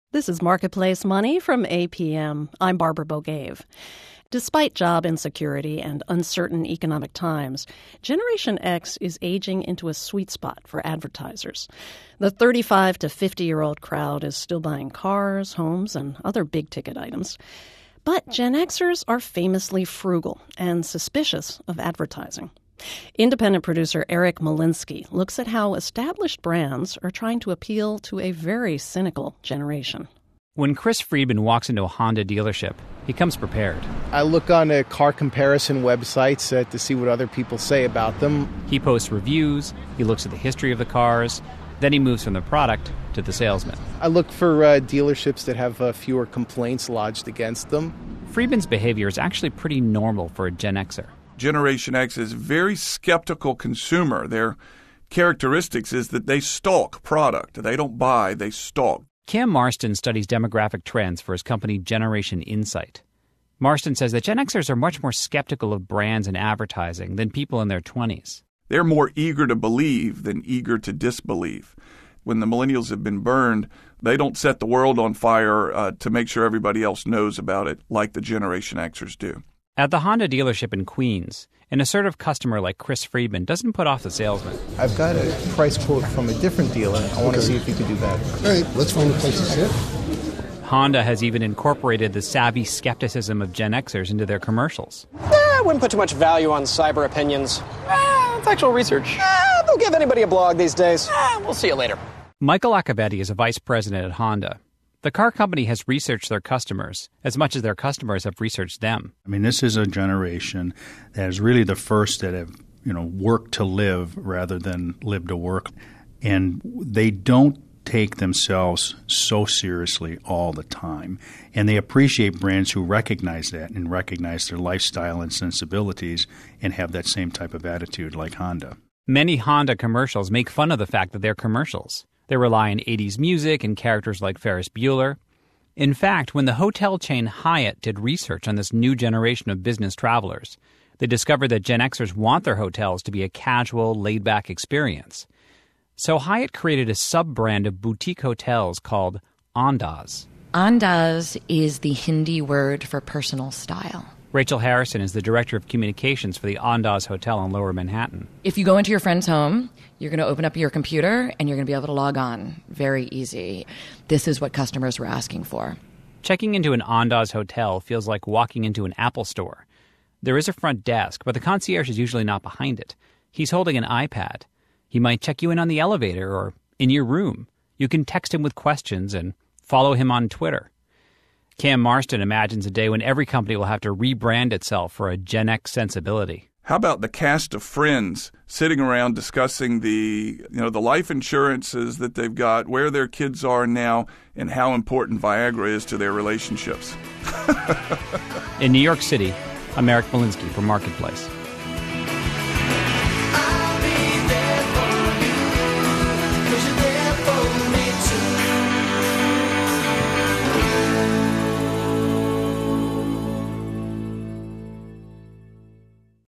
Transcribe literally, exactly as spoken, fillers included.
This is Marketplace Money from A P M. I'm Barbara Bogave. Despite job insecurity and uncertain economic times, Generation X is aging into a sweet spot for advertisers. The thirty-five to fifty-year-old crowd is still buying cars, homes, and other big-ticket items. But Gen Xers are famously frugal and suspicious of advertising. Independent producer Eric Molinsky looks at how established brands are trying to appeal to a very cynical generation. When Chris Friedman walks into a Honda dealership, he comes prepared. I look on uh, car comparison websites uh, to see what other people say about them. He posts reviews, he looks at the history of the cars, then he moves from the product to the salesman. I look for uh, dealerships that have uh, fewer complaints lodged against them. Friedman's behavior is actually pretty normal for a Gen Xer. Generation X is a very skeptical consumer. Their characteristics is that they stalk product. They don't buy, they stalk. Cam Marston studies demographic trends for his company Generation Insight. Marston says that Gen Xers are much more skeptical of brands and advertising than people in their twenties. They're more eager to believe than eager to disbelieve. When the millennials have been burned, they don't set the world on fire uh, to make sure everybody else knows about it like the Generation Xers do. At the Honda dealership in Queens, an assertive customer like Chris Friedman doesn't put off the salesman. I've got a price quote from a different dealer. I want to see if you can do better. All right, let's find a place to sit. Honda has even incorporated the savvy skepticism of Gen Xers into their commercials. Eh, I wouldn't put too much value on cyber opinions. Eh, it's actual research. Eh, they'll give anybody a blog these days. Eh, we'll see you later. Michael Accabetti is a vice president at Honda. The car company has researched their customers as much as their customers have researched them. I mean, this is a generation that is really the first that have, you know, worked to live rather than live to work. And they don't take themselves so seriously all the time. And they appreciate brands who recognize that and recognize their lifestyle and sensibilities and have that same type of attitude like Honda. Many Honda commercials make fun of the fact that they're commercials. They rely on eighties music and characters like Ferris Bueller. In fact, when the hotel chain Hyatt did research on this new generation of business travelers, they discovered that Gen Xers want their hotels to be a casual, laid-back experience. So Hyatt created a sub-brand of boutique hotels called Andaz. Andaz is the Hindi word for personal style. Rachel Harrison is the director of communications for the Andaz Hotel in Lower Manhattan. If you go into your friend's home, you're going to open up your computer and you're going to be able to log on. Very easy. This is what customers were asking for. Checking into an Andaz hotel feels like walking into an Apple store. There is a front desk, but the concierge is usually not behind it. He's holding an iPad. He might check you in on the elevator or in your room. You can text him with questions and follow him on Twitter. Cam Marston imagines a day when every company will have to rebrand itself for a Gen X sensibility. How about the cast of friends sitting around discussing the, you know, the life insurances that they've got, where their kids are now, and how important Viagra is to their relationships? In New York City, I'm Eric Molinsky for Marketplace.